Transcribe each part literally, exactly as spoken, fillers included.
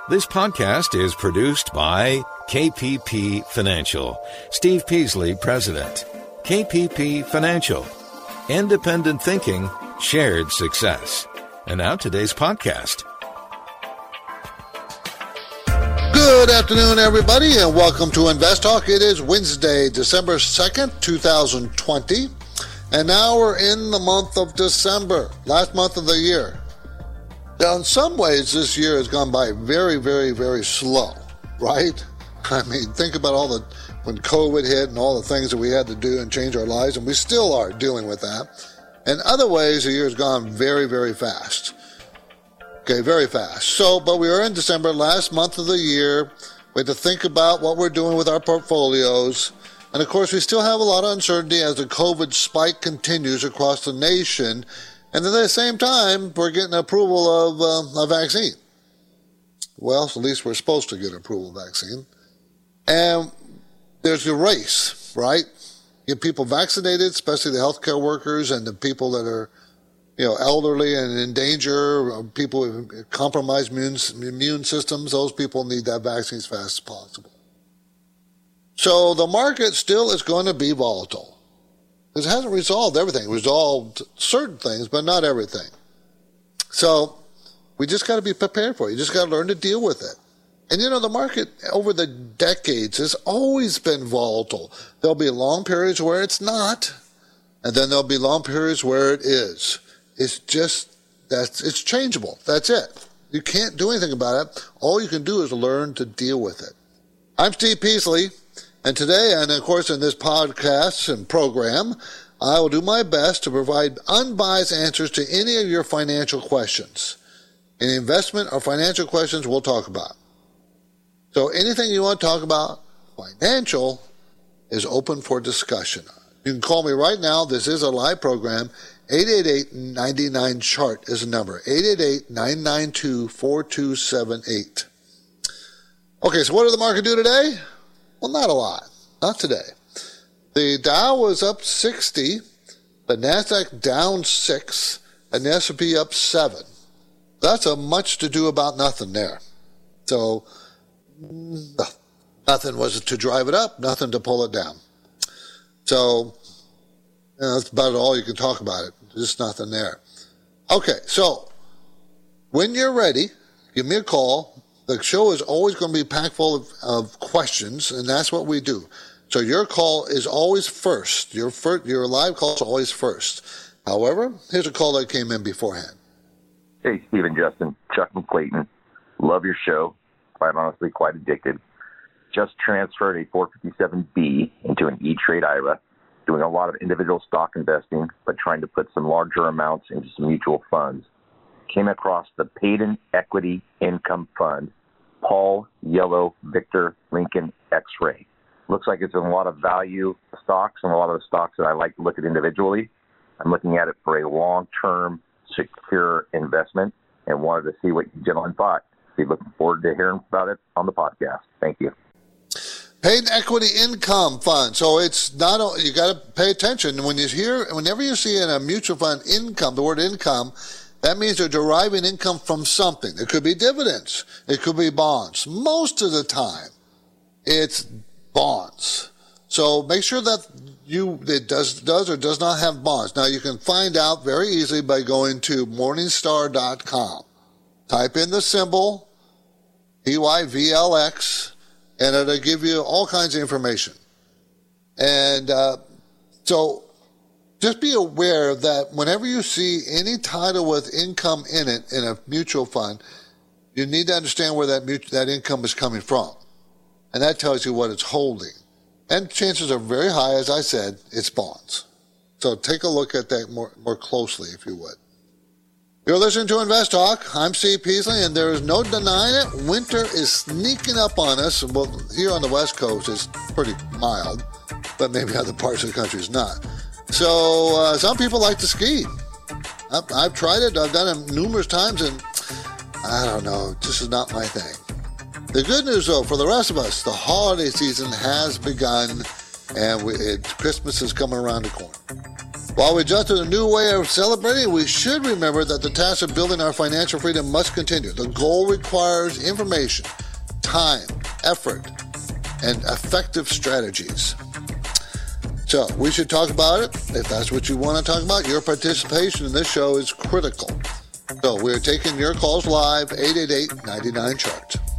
This podcast is produced by K P P Financial. Steve Peasley, President. K P P Financial. Independent thinking, shared success. And now today's podcast. Good afternoon, everybody, and welcome to Invest Talk. It is Wednesday, December second, twenty twenty. And now we're in the month of December, last month of the year. Now, in some ways, this year has gone by very, very, very slow, right? I mean, think about all the, when COVID hit and all the things that we had to do and change our lives, and we still are dealing with that. In other ways, the year has gone very, very fast. Okay, very fast. So, but we are in December, last month of the year. We have to think about what we're doing with our portfolios. And of course, we still have a lot of uncertainty as the COVID spike continues across the nation. And at the same time, we're getting approval of uh, a vaccine. Well, at least we're supposed to get approval of vaccine. And there's a race, right? Get people vaccinated, especially the healthcare workers and the people that are, you know, elderly and in danger, people with compromised immune, immune systems. Those people need that vaccine as fast as possible. So the market still is going to be volatile. It hasn't resolved everything. It resolved certain things, but not everything. So we just got to be prepared for it. You just got to learn to deal with it. And, you know, the market over the decades has always been volatile. There'll be long periods where it's not, and then there'll be long periods where it is. It's just, that's, it's changeable. That's it. You can't do anything about it. All you can do is learn to deal with it. I'm Steve Peasley. And today, and of course in this podcast and program, I will do my best to provide unbiased answers to any of your financial questions. Any investment or financial questions we'll talk about. So anything you want to talk about, financial, is open for discussion. You can call me right now. This is a live program. eight eight eight, nine nine, C H A R T is the number. eight eight eight, nine nine two, four two seven eight. Okay, so what did the market do today? Well, not a lot. Not today. The Dow was up sixty, the NASDAQ down six, and the S and P up seven. That's a much to do about nothing there. So, nothing was to drive it up, nothing to pull it down. So, you know, that's about all you can talk about it. Just nothing there. Okay, so, when you're ready, give me a call. The show is always going to be packed full of, of questions, and that's what we do. So your call is always first. Your first, your live call is always first. However, here's a call that came in beforehand. Hey, Stephen, Justin, Chuck and Clayton. Love your show. Quite honestly, quite addicted. Just transferred a four fifty-seven B into an E-Trade I R A. Doing a lot of individual stock investing, but trying to put some larger amounts into some mutual funds. Came across the Payden Equity Income Fund. Paul Yellow Victor Lincoln X-Ray. Looks like it's in a lot of value stocks and a lot of the stocks that I like to look at individually. I'm looking at it for a long-term, secure investment and wanted to see what you gentlemen thought. Be looking forward to hearing about it on the podcast. Thank you. Payden Equity Income Fund. So it's not, you got to pay attention. When you hear, whenever you see in a mutual fund income, the word income, that means they're deriving income from something. It could be dividends. It could be bonds. Most of the time, it's bonds. So make sure that you it does does or does not have bonds. Now, you can find out very easily by going to morningstar dot com. Type in the symbol, P Y V L X, and it'll give you all kinds of information. And uh, so... just be aware that whenever you see any title with income in it in a mutual fund, you need to understand where that mutual, that income is coming from. And that tells you what it's holding. And chances are very high, as I said, it's bonds. So take a look at that more, more closely, if you would. You're listening to Invest Talk. I'm Steve Peasley, and there is no denying it. Winter is sneaking up on us. Well, here on the West Coast, it's pretty mild, but maybe other parts of the country is not. So uh, some people like to ski. I've, I've tried it. I've done it numerous times, and I don't know. This is not my thing. The good news, though, for the rest of us, the holiday season has begun, and we, it, Christmas is coming around the corner. While we adjust to a new way of celebrating, we should remember that the task of building our financial freedom must continue. The goal requires information, time, effort, and effective strategies. So we should talk about it. If that's what you want to talk about, your participation in this show is critical. So we're taking your calls live, eight eight eight, nine nine, C H A R T.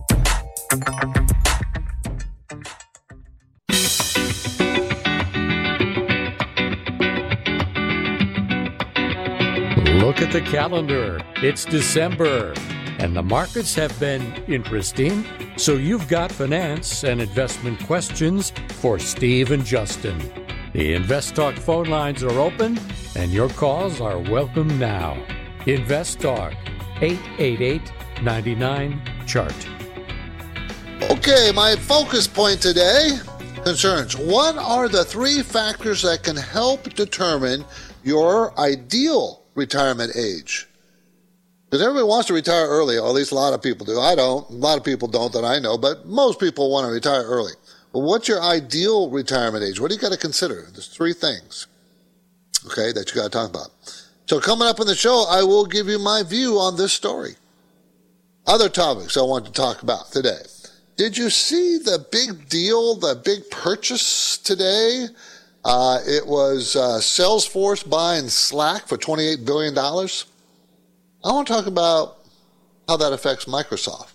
Look at the calendar. It's December, and the markets have been interesting. So you've got finance and investment questions for Steve and Justin. The Invest Talk phone lines are open, and your calls are welcome now. Invest Talk, eight eight eight, nine nine, C H A R T. Okay, my focus point today concerns what are the three factors that can help determine your ideal retirement age? Because everybody wants to retire early, or at least a lot of people do. I don't. A lot of people don't that I know, but most people want to retire early. Well, what's your ideal retirement age? What do you got to consider? There's three things, okay, that you got to talk about. So coming up in the show, I will give you my view on this story. Other topics I want to talk about today. Did you see the big deal, the big purchase today? Uh, it was uh, Salesforce buying Slack for twenty-eight billion dollars. I want to talk about how that affects Microsoft.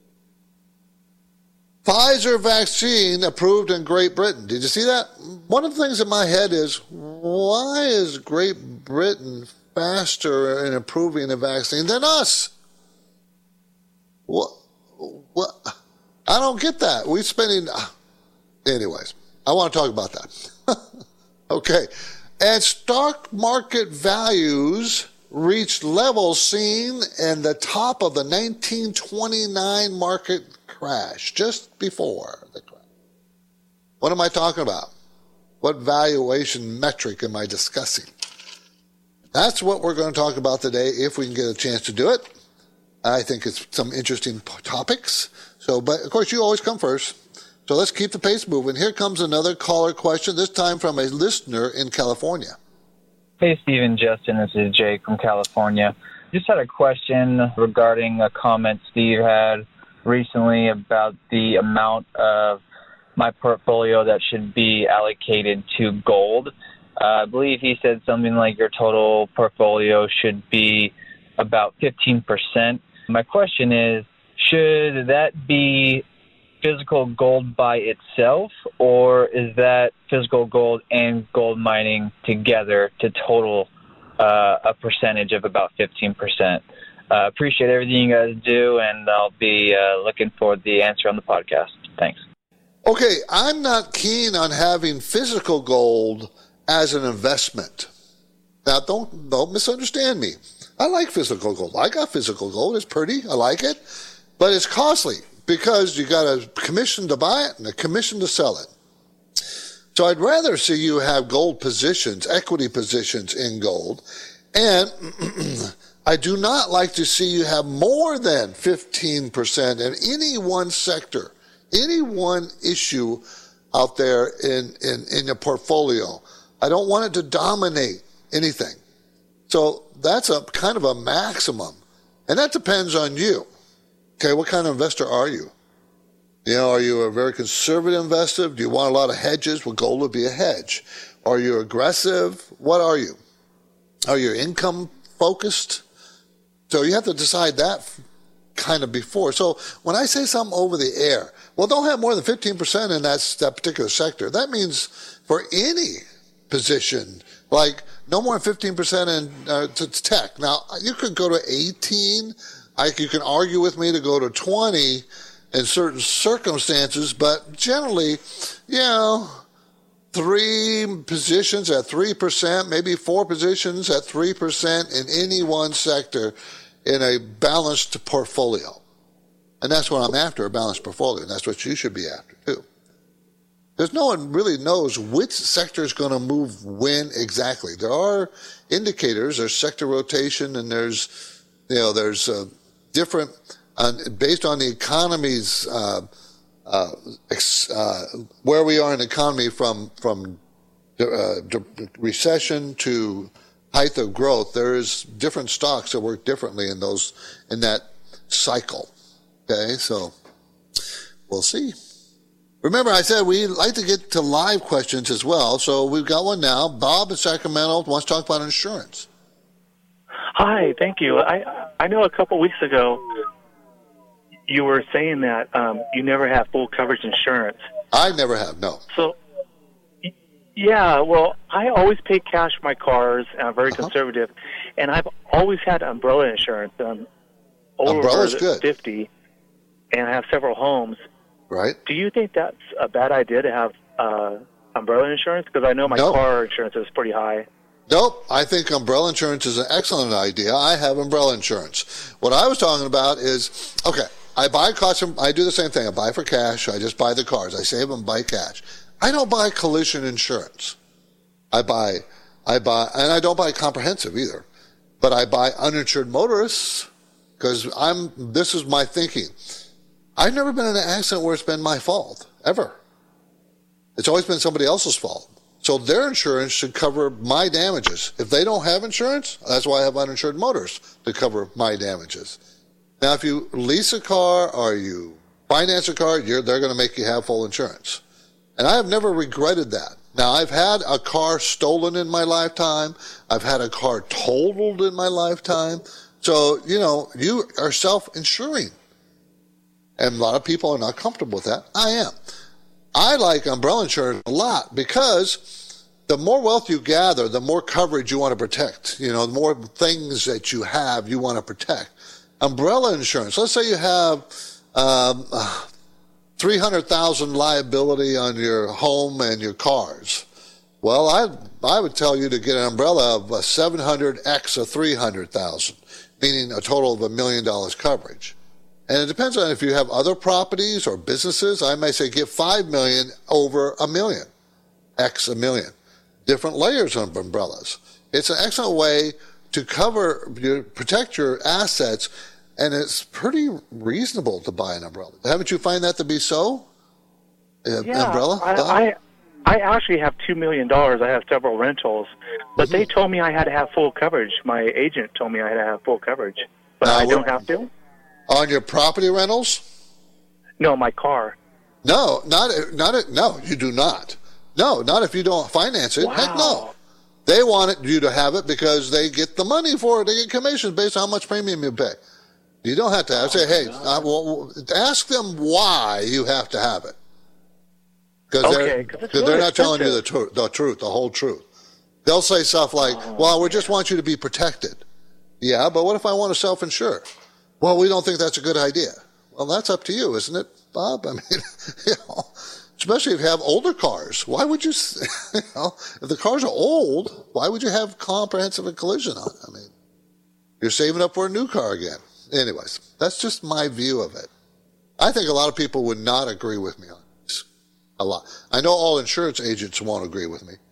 Pfizer vaccine approved in Great Britain. Did you see that? One of the things in my head is, why is Great Britain faster in approving a vaccine than us? What? What? I don't get that. We're spending... Anyways, I want to talk about that. Okay. And stock market values reached levels seen in the top of the nineteen twenty-nine market crash, just before the crash. What am I talking about? What valuation metric am I discussing? That's what we're going to talk about today, if we can get a chance to do it. I think it's some interesting topics. So, but of course, you always come first. So let's keep the pace moving. Here comes another caller question, this time from a listener in California. Hey, Steve and Justin. This is Jake from California. Just had a question regarding a comment Steve had recently about the amount of my portfolio that should be allocated to gold. Uh, I believe he said something like your total portfolio should be about fifteen percent. My question is, should that be physical gold by itself, or is that physical gold and gold mining together to total uh, a percentage of about fifteen percent? Uh, appreciate everything you guys do, and I'll be uh, looking for the answer on the podcast. Thanks. Okay, I'm not keen on having physical gold as an investment. Now, don't don't misunderstand me. I like physical gold. I got physical gold. It's pretty. I like it. But it's costly because you got a commission to buy it and a commission to sell it. So I'd rather see you have gold positions, equity positions in gold. And I do not like to see you have more than fifteen percent in any one sector, any one issue out there in, in, in your portfolio. I don't want it to dominate anything. So that's a kind of a maximum. And that depends on you. Okay, what kind of investor are you? You know, are you a very conservative investor? Do you want a lot of hedges? Well, gold would be a hedge. Are you aggressive? What are you? Are you income focused? So you have to decide that kind of before. So when I say something over the air, well, don't have more than fifteen percent in that, that particular sector. That means for any position, like no more than fifteen percent in uh, to tech. Now, you could go to eighteen. I, you can argue with me to go to twenty in certain circumstances, but generally, you know, three positions at three percent, maybe four positions at three percent in any one sector in a balanced portfolio. And that's what I'm after, a balanced portfolio. And that's what you should be after, too. Because no one really knows which sector is going to move when exactly. There are indicators, there's sector rotation, and there's, you know, there's uh, different, uh, based on the economy's, uh, uh, ex, uh, where we are in the economy from, from uh, recession to height of growth, there is different stocks that work differently in those in that cycle. Okay, so we'll see. Remember, I said we like to get to live questions as well, so we've got one now. Bob in Sacramento wants to talk about insurance. Hi, thank you. I I know a couple weeks ago you were saying that um, you never have full coverage insurance. I never have, no. So, yeah, well, I always pay cash for my cars, and I'm very uh-huh. conservative, and I've always had umbrella insurance. Um, over Umbrella's good. fifty, and I have several homes. Right. Do you think that's a bad idea to have uh, umbrella insurance? Because I know my nope. car insurance is pretty high. Nope. I think umbrella insurance is an excellent idea. I have umbrella insurance. What I was talking about is, okay, I buy cars from, I do the same thing. I buy for cash. I just buy the cars. I save them, buy cash. I don't buy collision insurance. I buy, I buy, and I don't buy comprehensive either. But I buy uninsured motorists because I'm, this is my thinking. I've never been in an accident where it's been my fault, ever. It's always been somebody else's fault. So their insurance should cover my damages. If they don't have insurance, that's why I have uninsured motorists to cover my damages. Now, if you lease a car or you finance a car, you're, they're going to make you have full insurance. And I have never regretted that. Now, I've had a car stolen in my lifetime. I've had a car totaled in my lifetime. So, you know, you are self-insuring. And a lot of people are not comfortable with that. I am. I like umbrella insurance a lot because the more wealth you gather, the more coverage you want to protect. You know, the more things that you have you want to protect. Umbrella insurance, let's say you have um, three hundred thousand dollars liability on your home and your cars. Well, I I would tell you to get an umbrella of a seven hundred x of three hundred thousand dollars, meaning a total of a million dollars coverage. And it depends on if you have other properties or businesses. I may say get five million over a million, X a million. Different layers of umbrellas. It's an excellent way to cover, your, protect your assets, and it's pretty reasonable to buy an umbrella. Haven't you find that to be so? Uh, yeah, umbrella? I, I I actually have two million dollars. I have several rentals, but mm-hmm. they told me I had to have full coverage. My agent told me I had to have full coverage, but now, I don't have to. On your property rentals? No, my car. No, not not no. You do not. No, not if you don't finance it. Wow. Heck no. They want you to have it because they get the money for it. They get commissions based on how much premium you pay. You don't have to have. Say, hey, I, well, ask them why you have to have it. Because okay, they're, really they're not expensive. telling you the, tr- the truth, the whole truth. They'll say stuff like, oh, well, we just want you to be protected. Yeah, but what if I want to self-insure? Well, we don't think that's a good idea. Well, that's up to you, isn't it, Bob? I mean, you know, especially if you have older cars. Why would you, you know, if the cars are old, why would you have comprehensive and collision on it? I mean, you're saving up for a new car again. Anyways, that's just my view of it. I think a lot of people would not agree with me on this. A lot. I know all insurance agents won't agree with me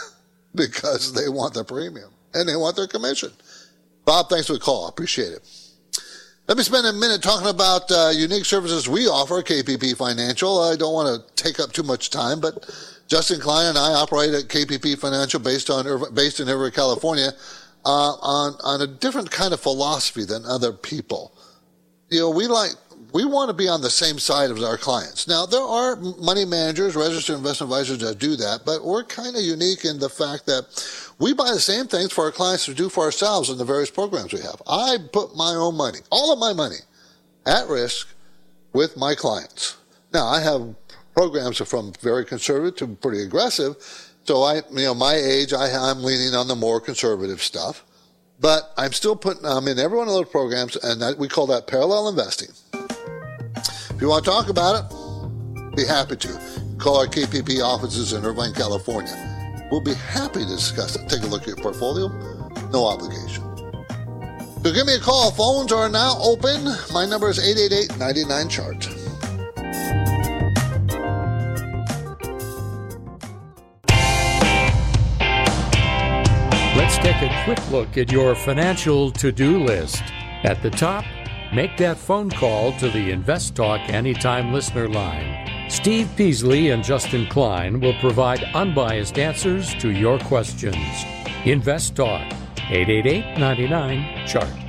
because they want their premium and they want their commission. Bob, thanks for the call. I appreciate it. Let me spend a minute talking about uh, unique services we offer, K P P Financial. I don't want to take up too much time, but Justin Klein and I operate at K P P Financial based on based in Irvine, California, uh, on on a different kind of philosophy than other people. You know, we like we want to be on the same side of our clients. Now, there are money managers, registered investment advisors that do that, but we're kind of unique in the fact that we buy the same things for our clients to do for ourselves in the various programs we have. I put my own money, all of my money, at risk with my clients. Now, I have programs from very conservative to pretty aggressive. So I, you know, my age, I, I'm leaning on the more conservative stuff. But I'm still putting, I'm in every one of those programs, and that, we call that parallel investing. If you want to talk about it, be happy to. Call our K P P offices in Irvine, California. We'll be happy to discuss it. Take a look at your portfolio. No obligation. So give me a call. Phones are now open. My number is eight eight eight, nine nine, C H A R T. Let's take a quick look at your financial to-do list. At the top, make that phone call to the Invest Talk Anytime listener line. Steve Peasley and Justin Klein will provide unbiased answers to your questions. Invest Talk, eight eight eight, nine nine, C H A R T.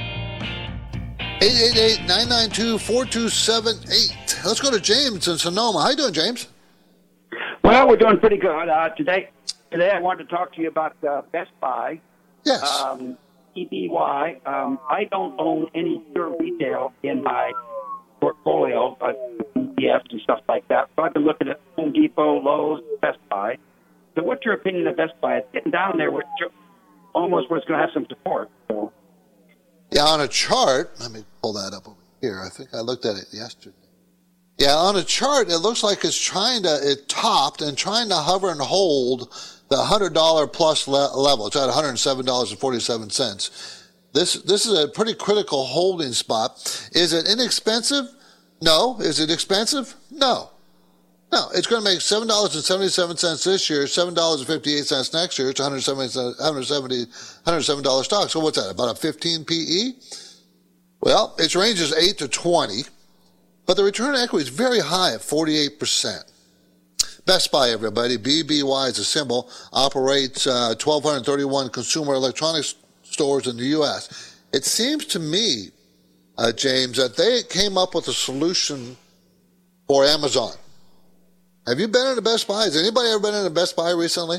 eight eight eight, nine nine two, four two seven eight. Let's go to James in Sonoma. How you doing, James? Well, we're doing pretty good. Uh, today, today I wanted to talk to you about uh, Best Buy. Yes. Um, E B Y. Um, I don't own any pure retail in my portfolio, but E T Fs and stuff like that. So I've been looking at Home Depot, Lowe's, Best Buy. So what's your opinion of Best Buy? It's getting down there where it's almost where it's going to have some support. So. Yeah, on a chart, let me pull that up over here. I think I looked at it yesterday. Yeah, on a chart, it looks like it's trying to, it topped and trying to hover and hold the one hundred dollars plus le- level. It's at one hundred seven dollars and forty-seven cents. This, this is a pretty critical holding spot. Is it inexpensive? No. Is it expensive? No. No. It's going to make seven dollars and seventy-seven cents this year, seven dollars and fifty-eight cents next year. It's one hundred seventy, one hundred seven dollars stock. So what's that, about a fifteen P E? Well, its range is eight to twenty. But the return on equity is very high at forty-eight percent. Best Buy, everybody, B B Y is a symbol, operates uh, one thousand two hundred thirty-one consumer electronics stores in the U S. It seems to me, uh, James, that they came up with a solution for Amazon. Have you been in a Best Buy? Has anybody ever been in a Best Buy recently?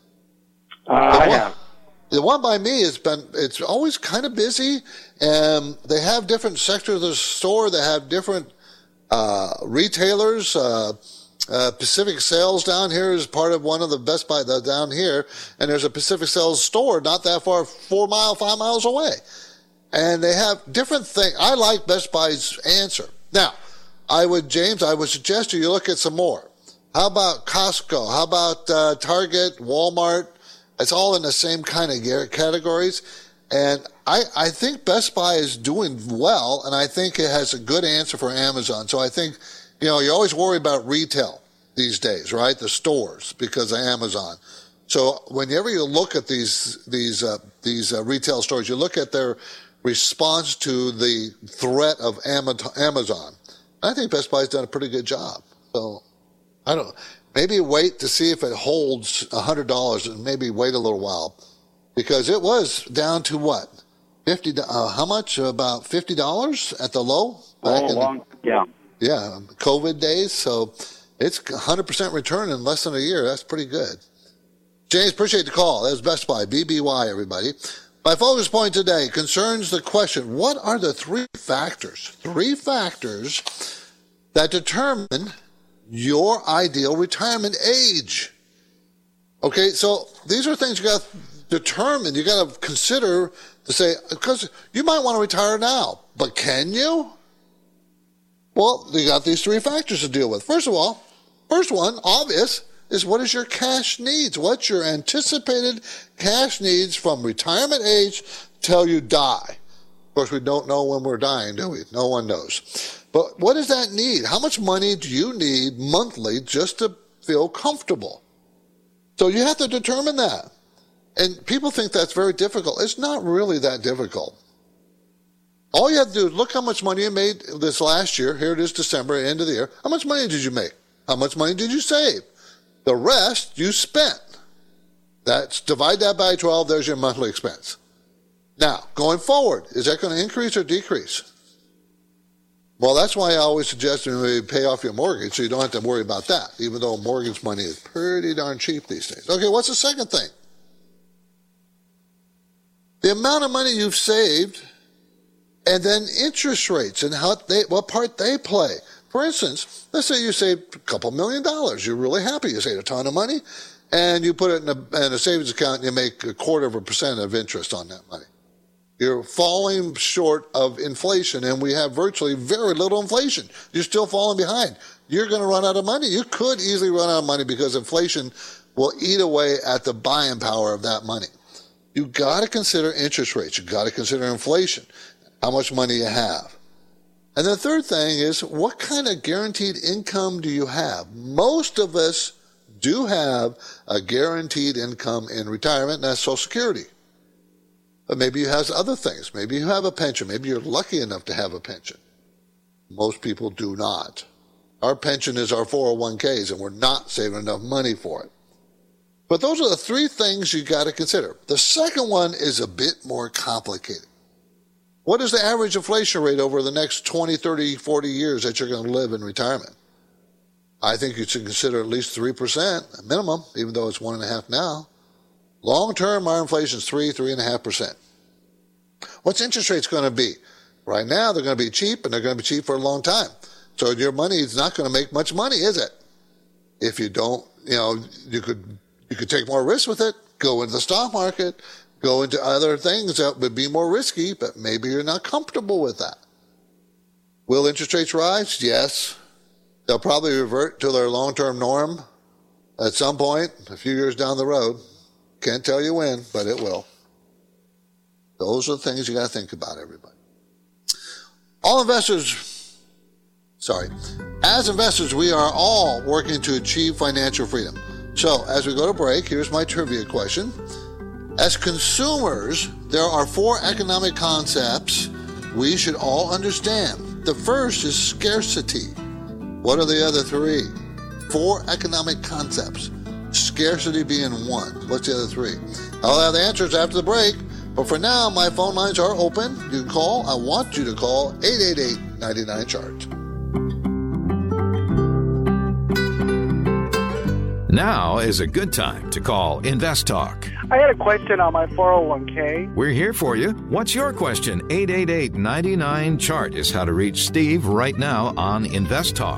Uh, I have. The one by me has been, it's always kind of busy, and they have different sectors of the store. They have different Uh, retailers, uh, uh, Pacific Sales down here is part of one of the Best Buy the, down here, and there's a Pacific Sales store not that far, four mile, five miles away. And they have different things. I like Best Buy's answer. Now, I would, James, I would suggest you look at some more. How about Costco? How about uh, Target, Walmart? It's all in the same kind of categories. And I, I think Best Buy is doing well, and I think it has a good answer for Amazon. So I think, you know, you always worry about retail these days, right? The stores, because of Amazon. So whenever you look at these these uh, these uh, retail stores, you look at their response to the threat of Amazon. I think Best Buy's done a pretty good job. So I don't know. Maybe wait to see if it holds one hundred dollars, and maybe wait a little while. Because it was down to what? fifty uh, how much? About fifty dollars at the low? Back oh, in long, the, yeah. Yeah, COVID days. So it's one hundred percent return in less than a year. That's pretty good. James, appreciate the call. That was Best Buy, B B Y, everybody. My focus point today concerns the question, what are the three factors, three factors that determine your ideal retirement age? Okay, so these are things you got to determine, you got to consider to say, because you might want to retire now, but can you? Well, you got these three factors to deal with. First of all, first one, obvious, is what is your cash needs? What's your anticipated cash needs from retirement age till you die? Of course, we don't know when we're dying, do we? No one knows. But what does that need? How much money do you need monthly just to feel comfortable? So you have to determine that. And people think that's very difficult. It's not really that difficult. All you have to do is look how much money you made this last year. Here it is, December, end of the year. How much money did you make? How much money did you save? The rest you spent. That's, divide that by twelve, there's your monthly expense. Now, going forward, is that going to increase or decrease? Well, that's why I always suggest you pay off your mortgage so you don't have to worry about that, even though mortgage money is pretty darn cheap these days. Okay, what's the second thing? The amount of money you've saved, and then interest rates and how they, what part they play. For instance, let's say you saved a couple million dollars. You're really happy. You saved a ton of money, and you put it in a, in a savings account, and you make a quarter of a percent of interest on that money. You're falling short of inflation, and we have virtually very little inflation. You're still falling behind. You're going to run out of money. You could easily run out of money because inflation will eat away at the buying power of that money. You got to consider interest rates. You got to consider inflation, how much money you have. And the third thing is, what kind of guaranteed income do you have? Most of us do have a guaranteed income in retirement, and that's Social Security. But maybe you have other things. Maybe you have a pension. Maybe you're lucky enough to have a pension. Most people do not. Our pension is our four oh one k's, and we're not saving enough money for it. But those are the three things you got to consider. The second one is a bit more complicated. What is the average inflation rate over the next twenty, thirty, forty years that you're going to live in retirement? I think you should consider at least three percent, a minimum, even though it's one point five now. Long-term, our inflation is three, three point five percent. What's interest rates going to be? Right now, they're going to be cheap, and they're going to be cheap for a long time. So your money is not going to make much money, is it? If you don't, you know, you could you could take more risk with it, go into the stock market, go into other things that would be more risky, but maybe you're not comfortable with that. Will interest rates rise? Yes. They'll probably revert to their long-term norm at some point, a few years down the road. Can't tell you when, but it will. Those are the things you got to think about, everybody. All investors, sorry, as investors, we are all working to achieve financial freedom. So, as we go to break, here's my trivia question. As consumers, there are four economic concepts we should all understand. The first is scarcity. What are the other three? Four economic concepts. Scarcity being one. What's the other three? I'll have the answers after the break. But for now, my phone lines are open. You can call. I want you to call eight eight eight, nine nine, chart. Now is a good time to call Invest Talk. I had a question on my four oh one k. We're here for you. What's your question? eight eight eight, nine nine, chart is how to reach Steve right now on Invest Talk.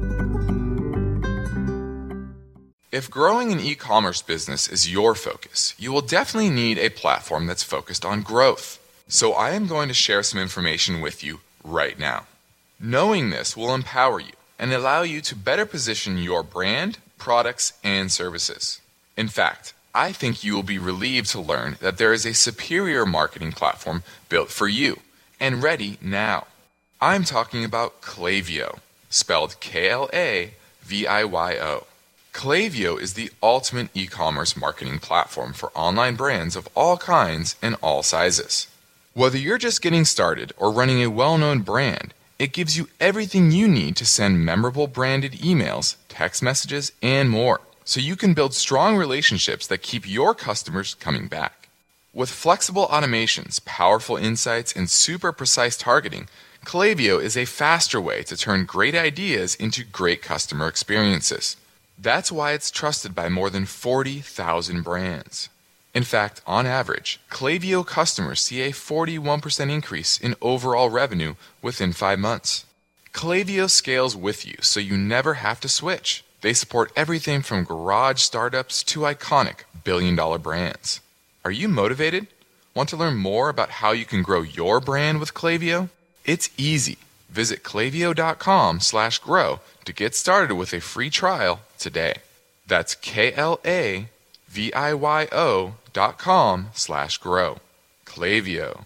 If growing an e-commerce business is your focus, you will definitely need a platform that's focused on growth. So I am going to share some information with you right now. Knowing this will empower you and allow you to better position your brand, products, and services. In fact, I think you will be relieved to learn that there is a superior marketing platform built for you and ready now. I'm talking about Klaviyo, spelled K L A V I Y O. Klaviyo is the ultimate e-commerce marketing platform for online brands of all kinds and all sizes. Whether you're just getting started or running a well-known brand, it gives you everything you need to send memorable branded emails, text messages, and more, so you can build strong relationships that keep your customers coming back. With flexible automations, powerful insights, and super precise targeting, Klaviyo is a faster way to turn great ideas into great customer experiences. That's why it's trusted by more than forty thousand brands. In fact, on average, Klaviyo customers see a forty-one percent increase in overall revenue within five months. Klaviyo scales with you, so you never have to switch. They support everything from garage startups to iconic billion-dollar brands. Are you motivated? Want to learn more about how you can grow your brand with Klaviyo? It's easy. Visit klaviyo.com slash grow to get started with a free trial today. That's K-L-A V-I-Y-O dot com slash grow. Klaviyo.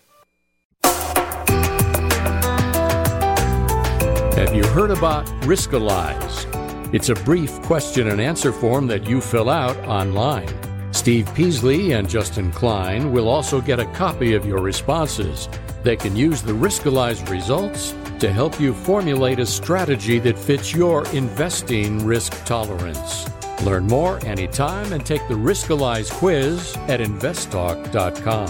Have you heard about Riskalyze? It's a brief question and answer form that you fill out online. Steve Peasley and Justin Klein will also get a copy of your responses. They can use the Riskalyze results to help you formulate a strategy that fits your investing risk tolerance. Learn more anytime and take the Riskalyze quiz at invest talk dot com.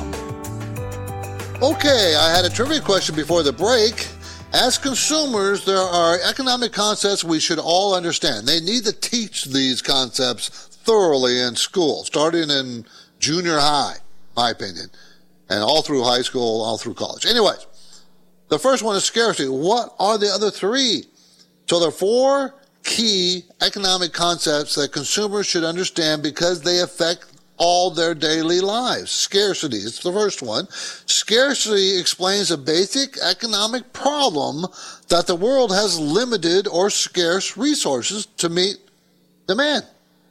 Okay, I had a trivia question before the break. As consumers, there are economic concepts we should all understand. They need to teach these concepts thoroughly in school, starting in junior high, my opinion, and all through high school, all through college. Anyways, the first one is scarcity. What are the other three? So there are four key economic concepts that consumers should understand because they affect all their daily lives. Scarcity is the first one. Scarcity explains a basic economic problem that the world has limited or scarce resources to meet demand.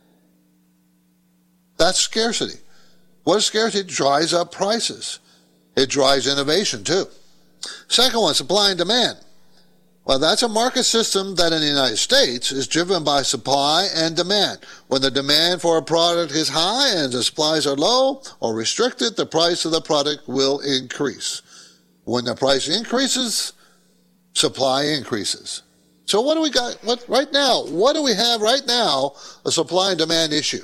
That's scarcity. What is scarcity? It dries up prices. It drives innovation too. Second one, supply and demand. Well, that's a market system that in the United States is driven by supply and demand. When the demand for a product is high and the supplies are low or restricted, the price of the product will increase. When the price increases, supply increases. So what do we got what right now? What do we have right now? A supply and demand issue.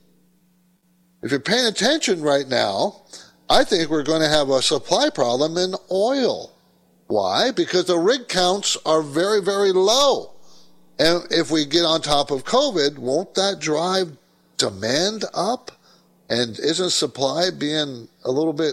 If you're paying attention right now, I think we're going to have a supply problem in oil. Why? Because the rig counts are very, very low. And if we get on top of COVID, won't that drive demand up? And isn't supply being a little bit,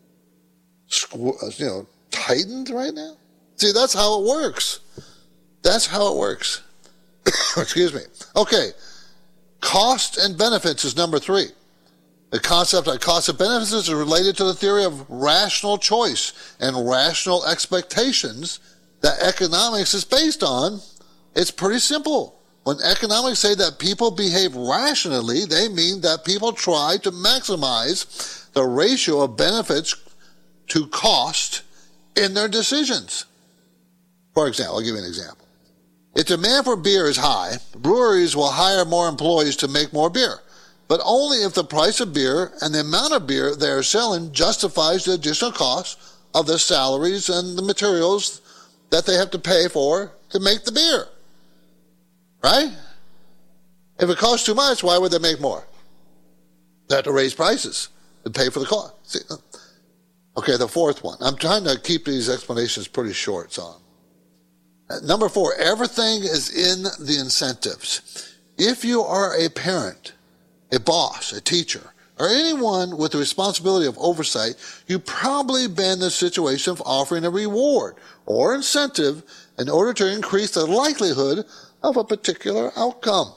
you know, tightened right now? See, that's how it works. That's how it works. Excuse me. Okay. Cost and benefits is number three. The concept of cost and benefits is related to the theory of rational choice and rational expectations that economics is based on. It's pretty simple. When economics say that people behave rationally, they mean that people try to maximize the ratio of benefits to cost in their decisions. For example, I'll give you an example. If demand for beer is high, breweries will hire more employees to make more beer, but only if the price of beer and the amount of beer they are selling justifies the additional cost of the salaries and the materials that they have to pay for to make the beer. Right? If it costs too much, why would they make more? They have to raise prices to pay for the cost. See? Okay, the fourth one. I'm trying to keep these explanations pretty short, so. Number four, everything is in the incentives. If you are a parent, a boss, a teacher, or anyone with the responsibility of oversight, you've probably been in the situation of offering a reward or incentive in order to increase the likelihood of a particular outcome.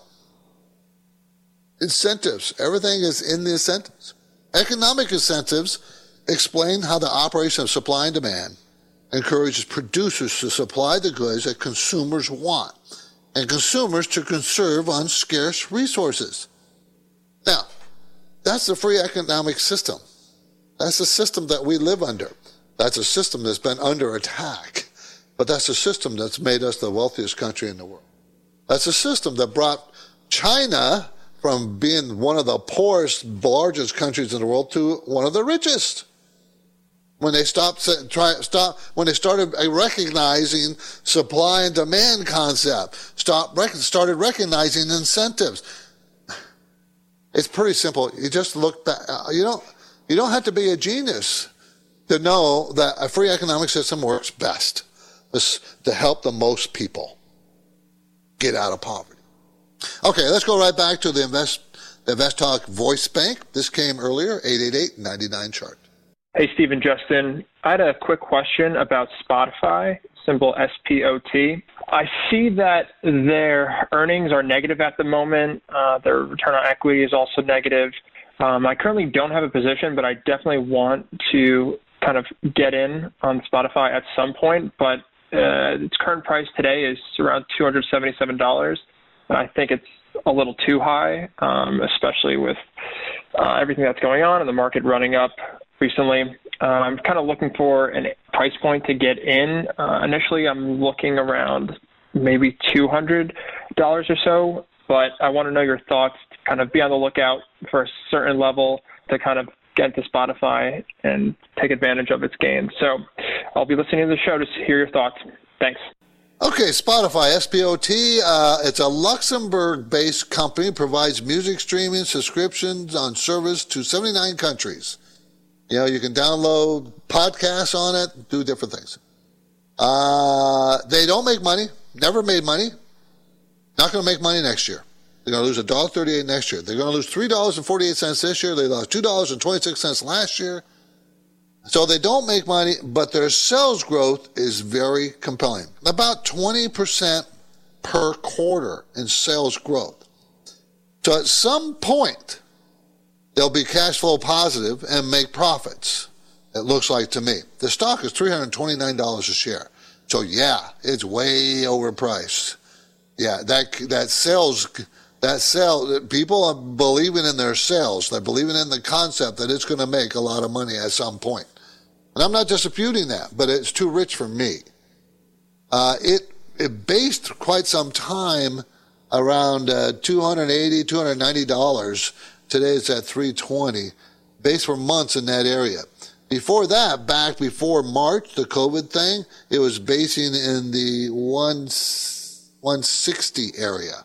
Incentives. Everything is in the incentives. Economic incentives explain how the operation of supply and demand encourages producers to supply the goods that consumers want and consumers to conserve on scarce resources. Now, that's the free economic system. That's the system that we live under. That's a system that's been under attack. But that's a system that's made us the wealthiest country in the world. That's a system that brought China from being one of the poorest, largest countries in the world to one of the richest. When they stopped, try, stop, when they started recognizing supply and demand concept, stop, started recognizing incentives. It's pretty simple. You just look back. You don't, you don't have to be a genius to know that a free economic system works best to help the most people get out of poverty. Okay, let's go right back to the Invest, the Invest Talk voice bank. This came earlier, eight eight eight, nine nine, chart. Hey, Steve and Justin. I had a quick question about Spotify, symbol S P O T. I see that their earnings are negative at the moment. Uh, their return on equity is also negative. Um, I currently don't have a position, but I definitely want to kind of get in on Spotify at some point. But uh, its current price today is around two hundred seventy-seven dollars. I think it's a little too high, um, especially with uh, everything that's going on and the market running up recently. Uh, I'm kind of looking for a price point to get in. Uh, initially, I'm looking around maybe two hundred dollars or so, but I want to know your thoughts, kind of be on the lookout for a certain level to kind of get into Spotify and take advantage of its gains. So I'll be listening to the show to hear your thoughts. Thanks. Okay, Spotify, S P O T, uh, it's a Luxembourg-based company, provides music streaming subscriptions on service to seventy-nine countries. You know, you can download podcasts on it, do different things. Uh, they don't make money, never made money, not going to make money next year. They're going to lose one dollar thirty-eight next year. They're going to lose three dollars and forty-eight cents this year. They lost two dollars and twenty-six cents last year. So they don't make money, but their sales growth is very compelling. About twenty percent per quarter in sales growth. So at some point, they'll be cash flow positive and make profits, it looks like to me. The stock is three hundred twenty-nine dollars a share. So yeah, it's way overpriced. Yeah, that that sales, that sale, people are believing in their sales. They're believing in the concept that it's going to make a lot of money at some point. And I'm not disputing that, but it's too rich for me. Uh, it, it based quite some time around uh, two hundred eighty dollars, two hundred ninety dollars. Today it's at three hundred twenty dollars. Based for months in that area. Before that, back before March, the COVID thing, it was basing in the one one sixty area.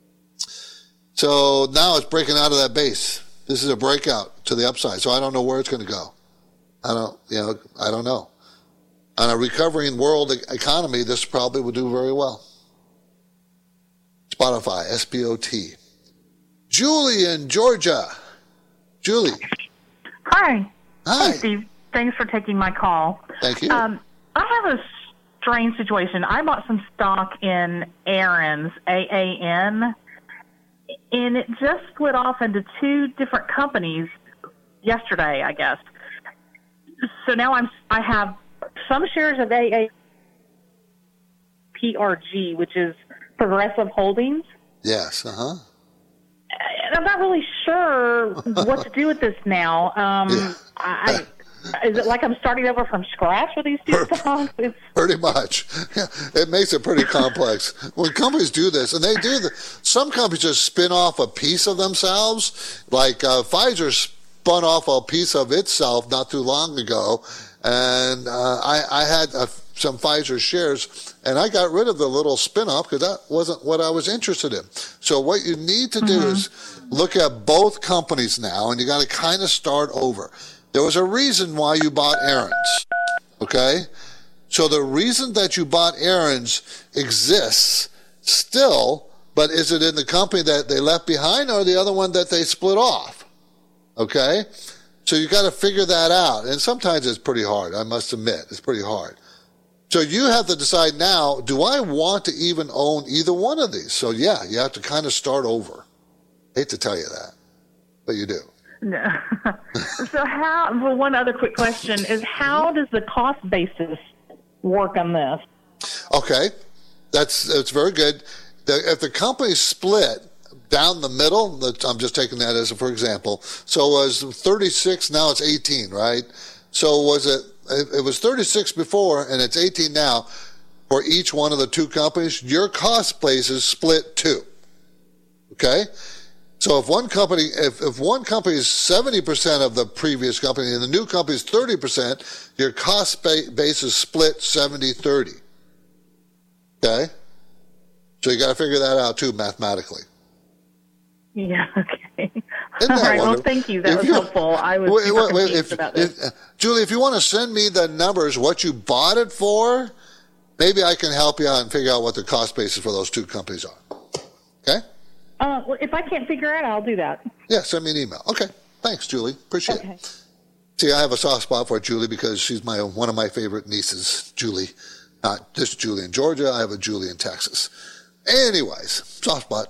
So now it's breaking out of that base. This is a breakout to the upside. So I don't know where it's going to go. I don't, you know, I don't know. On a recovering world economy, this probably would do very well. Spotify, S P O T. Julie in Georgia. Julie. Hi. Hi. Hey, Steve. Thanks for taking my call. Thank you. Um, I have a strange situation. I bought some stock in Aaron's, A A N, and it just split off into two different companies yesterday, I guess. So now I'm I have some shares of A A P R G, which is Progressive Holdings. Yes, uh-huh. And I'm not really sure what to do with this now. Um, yeah. I, is it like I'm starting over from scratch with these two stocks? It's... Pretty much. Yeah, it makes it pretty complex. When companies do this, and they do, the, some companies just spin off a piece of themselves. Like uh, Pfizer spun off a piece of itself not too long ago, and uh, I, I had a, some Pfizer shares, and I got rid of the little spin-off because that wasn't what I was interested in. So what you need to do mm-hmm. is look at both companies now, and you got to kind of start over. There was a reason why you bought Aaron's, okay? So the reason that you bought Aaron's exists still, but is it in the company that they left behind or the other one that they split off, okay? So you got to figure that out, and sometimes it's pretty hard, I must admit. It's pretty hard. So you have to decide now, do I want to even own either one of these? So yeah, you have to kind of start over. Hate to tell you that, but you do. No. So how, well, one other quick question is how does the cost basis work on this? Okay, that's that's very good. The, if the company split down the middle, I'm just taking that as a, for example, so it was thirty-six, now it's eighteen, right? So was it, it was thirty-six before and it's eighteen now for each one of the two companies, your cost basis split too, okay? So if one company, if, if one company is seventy percent of the previous company and the new company is thirty percent, your cost ba- base is split seventy thirty. Okay? So you got to figure that out too mathematically. Yeah, okay. All right, wonderful? Well, thank you. That if was helpful. I was wait, super wait, wait, confused if, about this. If, uh, Julie, if you want to send me the numbers, what you bought it for, maybe I can help you out and figure out what the cost basis for those two companies are. Okay? Uh, well, if I can't figure it out, I'll do that. Yeah, send me an email. Okay. Thanks, Julie. Appreciate okay. it. See, I have a soft spot for Julie because she's my one of my favorite nieces, Julie. Not just Julie in Georgia. I have a Julie in Texas. Anyways, soft spot.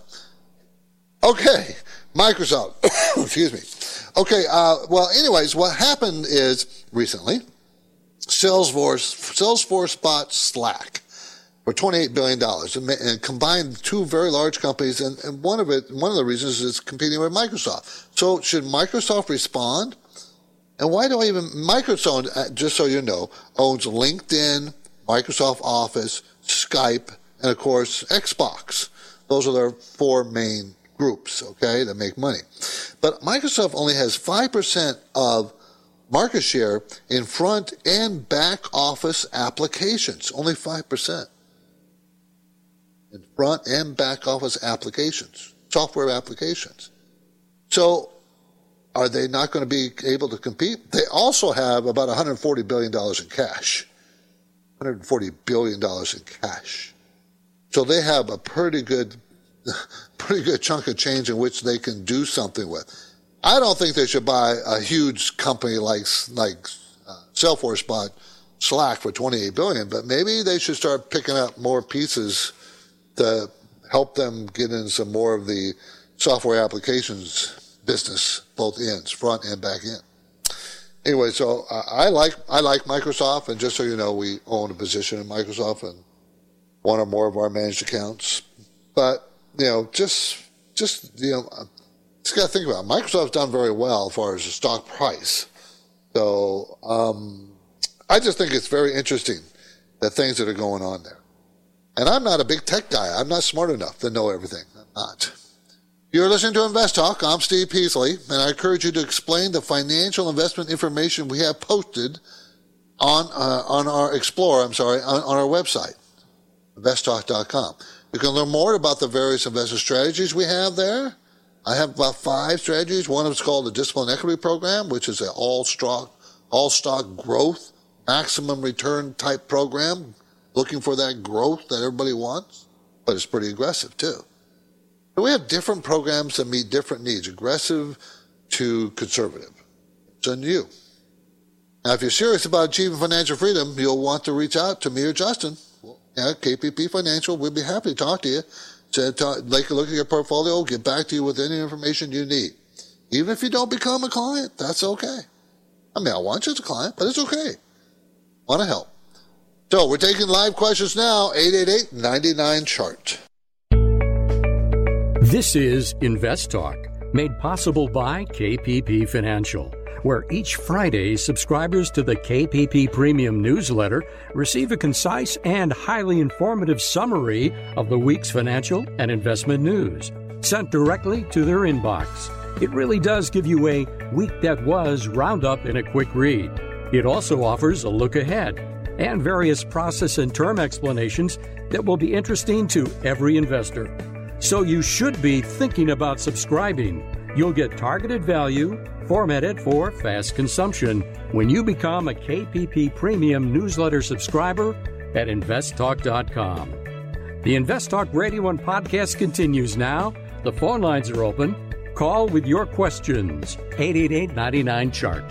Okay. Microsoft. Excuse me. Okay. Uh, well, anyways, what happened is recently, Salesforce, Salesforce bought Slack for twenty-eight billion dollars and, and combined two very large companies, and, and one of it, one of the reasons is competing with Microsoft. So should Microsoft respond? And why do I even, Microsoft, just so you know, owns LinkedIn, Microsoft Office, Skype, and of course, Xbox. Those are their four main groups, okay, that make money. But Microsoft only has five percent of market share in front and back office applications, only five percent. In front and back office applications, software applications. So are they not going to be able to compete? They also have about one hundred forty billion dollars in cash. one hundred forty billion dollars in cash. So they have a pretty good, pretty good chunk of change in which they can do something with. I don't think they should buy a huge company like, like uh, Salesforce bought Slack for twenty-eight billion dollars, but maybe they should start picking up more pieces to help them get in some more of the software applications business, both ends, front and back end. Anyway, so uh, I like I like Microsoft, and just so you know, we own a position in Microsoft and one or more of our managed accounts. But you know, just just you know, just got to think about it. Microsoft's done very well as far as the stock price. So um, I just think it's very interesting the things that are going on there. And I'm not a big tech guy. I'm not smart enough to know everything. I'm not. You're listening to Invest Talk. I'm Steve Peasley, and I encourage you to explain the financial investment information we have posted on uh, on our Explorer, I'm sorry, on, on our website, invest talk dot com. You can learn more about the various investment strategies we have there. I have about five strategies. One is called the Disciplined Equity Program, which is an all-stock, all-stock growth, maximum return type program, looking for that growth that everybody wants, but it's pretty aggressive too. So we have different programs that meet different needs, aggressive to conservative. It's on you. Now, if you're serious about achieving financial freedom, you'll want to reach out to me or Justin at K P P Financial. We'll be happy to talk to you, to talk, take a look at your portfolio, get back to you with any information you need. Even if you don't become a client, that's okay. I mean, I want you as a client, but it's okay. Want to help. So we're taking live questions now, eight eight eight, nine nine, chart. This is Invest Talk, made possible by K P P Financial, where each Friday subscribers to the K P P Premium newsletter receive a concise and highly informative summary of the week's financial and investment news, sent directly to their inbox. It really does give you a week that was roundup in a quick read. It also offers a look ahead and various process and term explanations that will be interesting to every investor. So you should be thinking about subscribing. You'll get targeted value formatted for fast consumption when you become a K P P Premium newsletter subscriber at invest talk dot com. The Invest Talk Radio and podcast continues now. The phone lines are open. Call with your questions. eight eight eight, nine nine, chart.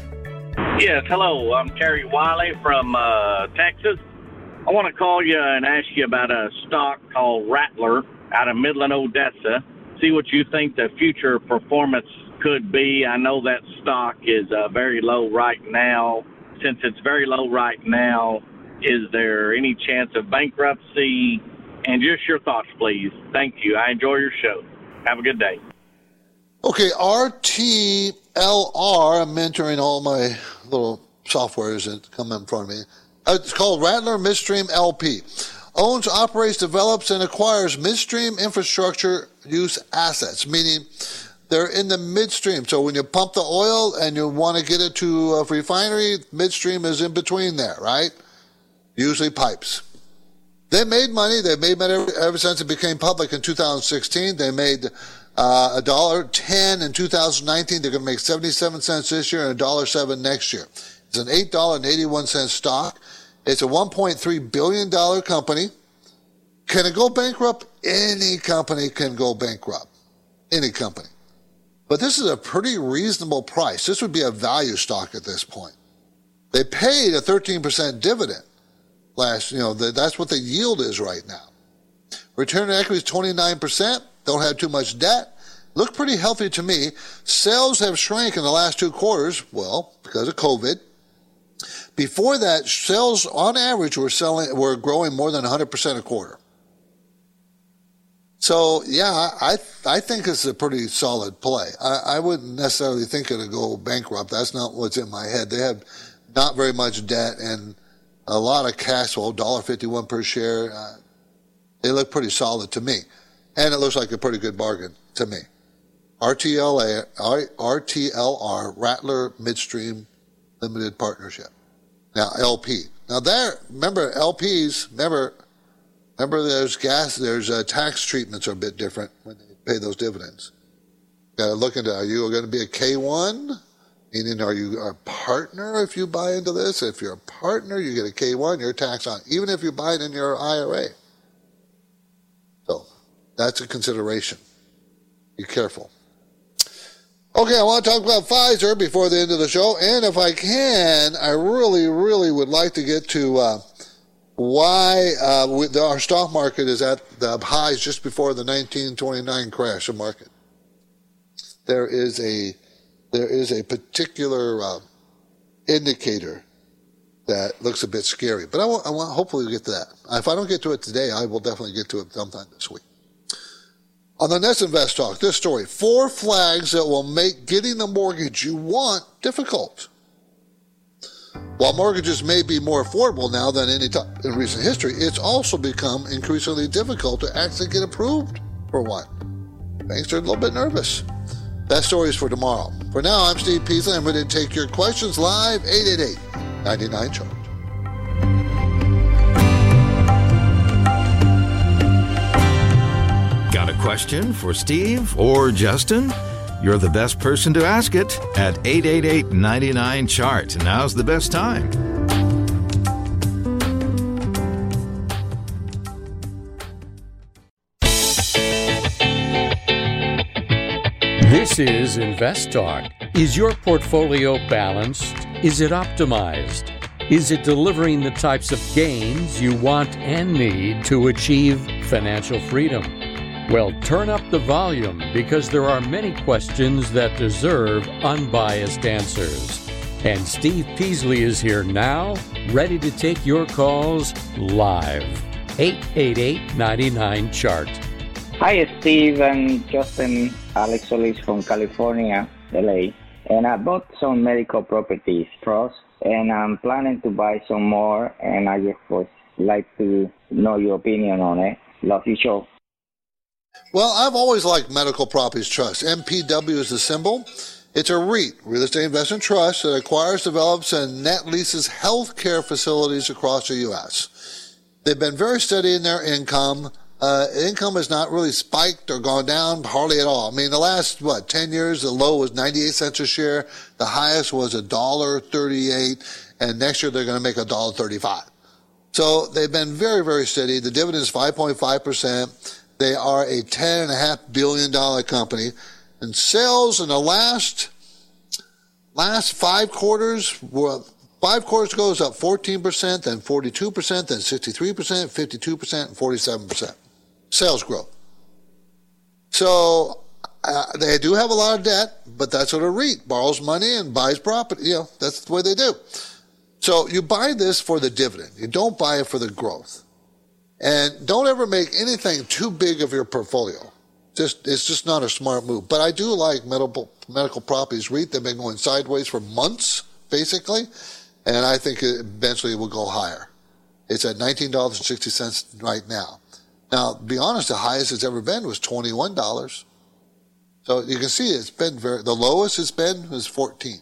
Yes, hello. I'm Terry Wiley from uh, Texas. I want to call you and ask you about a stock called Rattler out of Midland, Odessa. See what you think the future performance could be. I know that stock is uh, very low right now. Since it's very low right now, is there any chance of bankruptcy? And just your thoughts, please. Thank you. I enjoy your show. Have a good day. Okay, R T L R, I'm mentoring all my little softwares that come in front of me. It's called Rattler Midstream L P. Owns, operates, develops, and acquires midstream infrastructure use assets, meaning they're in the midstream. So when you pump the oil and you want to get it to a refinery, midstream is in between there, right? Usually pipes. They made money. They made money ever, ever since it became public in two thousand sixteen. They made uh, one dollar ten in two thousand nineteen. They're going to make seventy-seven cents this year and one dollar seven next year. It's an eight dollars and eighty-one cents stock. It's a one point three billion dollars company. Can it go bankrupt? Any company can go bankrupt. Any company. But this is a pretty reasonable price. This would be a value stock at this point. They paid a thirteen percent dividend last, you know, the, that's what the yield is right now. Return on equity is twenty-nine percent. Don't have too much debt. Look pretty healthy to me. Sales have shrank in the last two quarters, well, because of COVID. Before that, sales on average were selling were growing more than one hundred percent a quarter. So, yeah, I I think it's a pretty solid play. I, I wouldn't necessarily think it'll go bankrupt. That's not what's in my head. They have not very much debt and a lot of cash flow, one dollar fifty-one per share. Uh, they look pretty solid to me. And it looks like a pretty good bargain to me. R T L A, R T L R, Rattler Midstream Limited Partnership. Now, L P. Now, there, remember, L Ps, remember, remember there's gas, there's uh, tax treatments are a bit different when they pay those dividends. Got to look into, are you going to be a K one? Meaning, are you a partner if you buy into this? If you're a partner, you get a K one, you're taxed on, even if you buy it in your I R A. So, that's a consideration. Be careful. Okay, I want to talk about Pfizer before the end of the show, and if I can, I really, really would like to get to uh, why uh, we, the, our stock market is at the highs just before the nineteen twenty-nine crash of market. There is a there is a particular uh, indicator that looks a bit scary, but I want, I want hopefully to get to that. If I don't get to it today, I will definitely get to it sometime this week. On the next Invest Talk, this story, four flags that will make getting the mortgage you want difficult. While mortgages may be more affordable now than any time in recent history, it's also become increasingly difficult to actually get approved for one. Banks are a little bit nervous. That story is for tomorrow. For now, I'm Steve Peasley. I'm ready to take your questions live, eight eight eight, nine nine, chart. question for Steve or Justin? You're the best person to ask it at eight eight eight, nine nine, C H A R T. Now's the best time. This is Invest Talk. Is your portfolio balanced? Is it optimized? Is it delivering the types of gains you want and need to achieve financial freedom? Well, turn up the volume because there are many questions that deserve unbiased answers. And Steve Peasley is here now, ready to take your calls live. eight eight eight, nine nine, C H A R T. Hi, Steve and Justin. Alex Solis from California, L A. And I bought some medical properties, trust, and I'm planning to buy some more, and I just would like to know your opinion on it. Love your show. Well, I've always liked Medical Properties Trust. M P W is the symbol. It's a REIT, Real Estate Investment Trust, that acquires, develops, and net leases healthcare facilities across the U S. They've been very steady in their income. Uh, income has not really spiked or gone down hardly at all. I mean, the last, what, ten years, the low was ninety-eight cents a share. The highest was one dollar thirty-eight, and next year they're going to make one dollar thirty-five. So they've been very, very steady. The dividend is five point five percent. They are a ten point five billion dollars company. And sales in the last, last five quarters, were, five quarters ago was up fourteen percent, then forty-two percent, then sixty-three percent, fifty-two percent, and forty-seven percent. Sales growth. So uh, they do have a lot of debt, but that's what a REIT borrows money and buys property. You know, that's the way they do. So you buy this for the dividend. You don't buy it for the growth. And don't ever make anything too big of your portfolio. Just it's just not a smart move. But I do like medical medical properties REIT. They've been going sideways for months, basically, and I think it eventually will go higher. It's at nineteen dollars and sixty cents right now. Now, to be honest, the highest it's ever been was twenty-one dollars. So you can see it's been very, the lowest it's been was fourteen.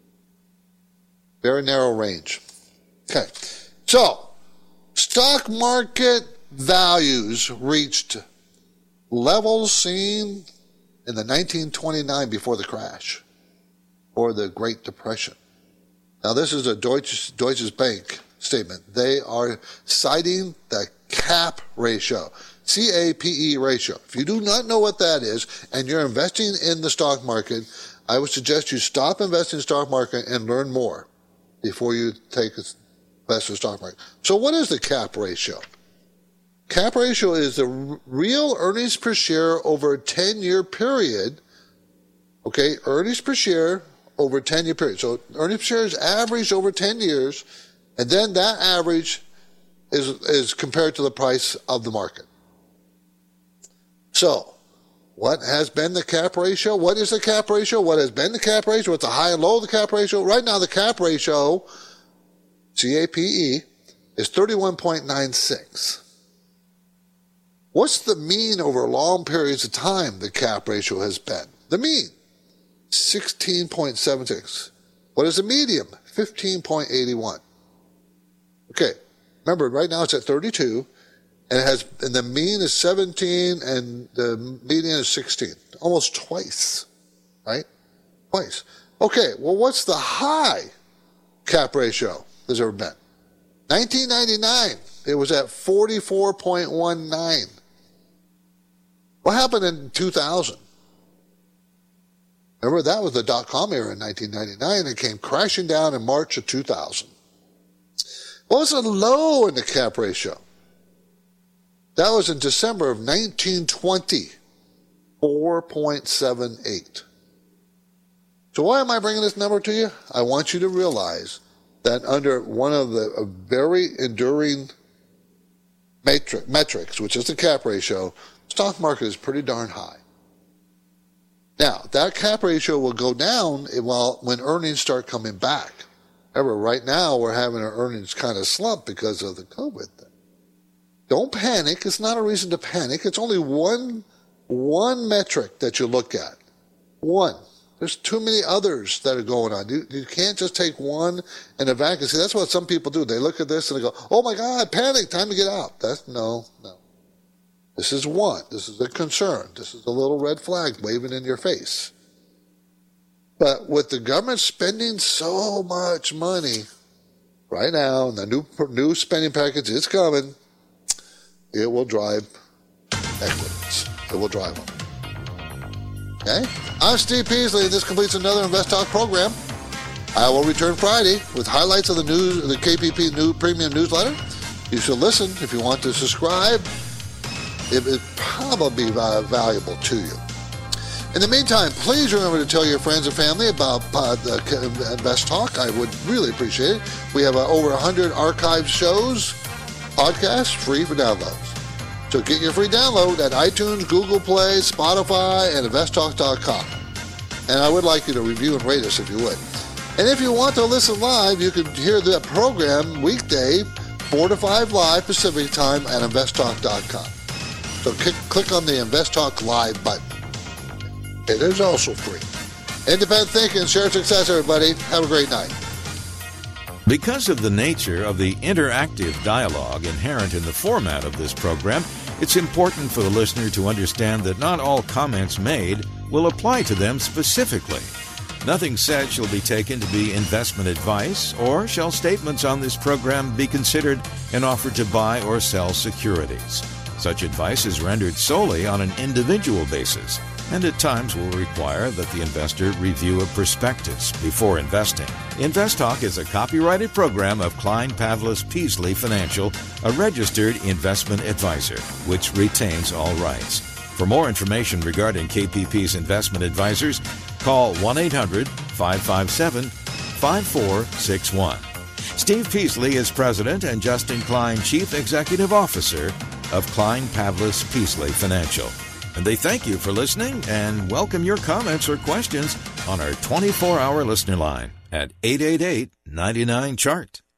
Very narrow range. Okay. So, stock market values reached levels seen in the nineteen twenty-nine before the crash or the Great Depression. Now, this is a Deutsche, Deutsche Bank statement. They are citing the CAP ratio, C A P E ratio. If you do not know what that is and you're investing in the stock market, I would suggest you stop investing in the stock market and learn more before you take a invest in the stock market. So what is the CAP ratio? CAP ratio is the r- real earnings per share over a ten-year period. Okay, earnings per share over a ten-year period. So earnings per share is averaged over ten years, and then that average is is compared to the price of the market. So, what has been the CAP ratio? What is the CAP ratio? What has been the CAP ratio? What's the high and low of the CAP ratio? Right now, the CAP ratio, C A P E, is thirty-one point nine six. What's the mean over long periods of time the CAP ratio has been? The mean, sixteen point seven six. What is the median? fifteen point eight one. Okay, remember, right now it's at thirty-two, and it has, and the mean is seventeen, and the median is sixteen. Almost twice, right? Twice. Okay, well, what's the high CAP ratio there's ever been? nineteen ninety-nine, it was at forty-four point one nine. What happened in two thousand? Remember, that was the dot-com era in nineteen ninety-nine, and it came crashing down in March of two thousand. What was the low in the CAP ratio? That was in December of nineteen twenty, four point seven eight. So why am I bringing this number to you? I want you to realize that under one of the a very enduring matrix, metrics, which is the CAP ratio, stock market is pretty darn high. Now, that CAP ratio will go down while when earnings start coming back. However, right now we're having our earnings kind of slump because of the COVID thing. Don't panic. It's not a reason to panic. It's only one, one metric that you look at. One. There's too many others that are going on. You, you can't just take one and a vacuum. See, that's what some people do. They look at this and they go, oh my God, panic, time to get out. That's, no, no. This is one. This is a concern. This is a little red flag waving in your face. But with the government spending so much money right now, and the new new spending package is coming, it will drive equities. It will drive them. Okay? I'm Steve Peasley, and this completes another Invest Talk program. I will return Friday with highlights of the news, the K P P new premium newsletter. You should listen if you want to subscribe. It would probably be valuable to you. In the meantime, please remember to tell your friends and family about uh, the Invest Talk. I would really appreciate it. We have uh, over one hundred archived shows, podcasts, free for downloads. So get your free download at iTunes, Google Play, Spotify, and invest talk dot com. And I would like you to review and rate us if you would. And if you want to listen live, you can hear the program weekday, four to five live Pacific time at invest talk dot com. So click, click on the Invest Talk Live button. It is also free. Independent thinking, share success, everybody. Have a great night. Because of the nature of the interactive dialogue inherent in the format of this program, it's important for the listener to understand that not all comments made will apply to them specifically. Nothing said shall be taken to be investment advice, or shall statements on this program be considered an offer to buy or sell securities. Such advice is rendered solely on an individual basis, and at times will require that the investor review a prospectus before investing. Invest Talk is a copyrighted program of Klein Pavlis Peasley Financial, a registered investment advisor, which retains all rights. For more information regarding K P P's investment advisors, call one eight hundred, five five seven, five four six one. Steve Peasley is President and Justin Klein Chief Executive Officer of Klein Pavlis Peasley Financial. And they thank you for listening and welcome your comments or questions on our twenty-four hour listener line at eight eight eight, nine nine, C H A R T.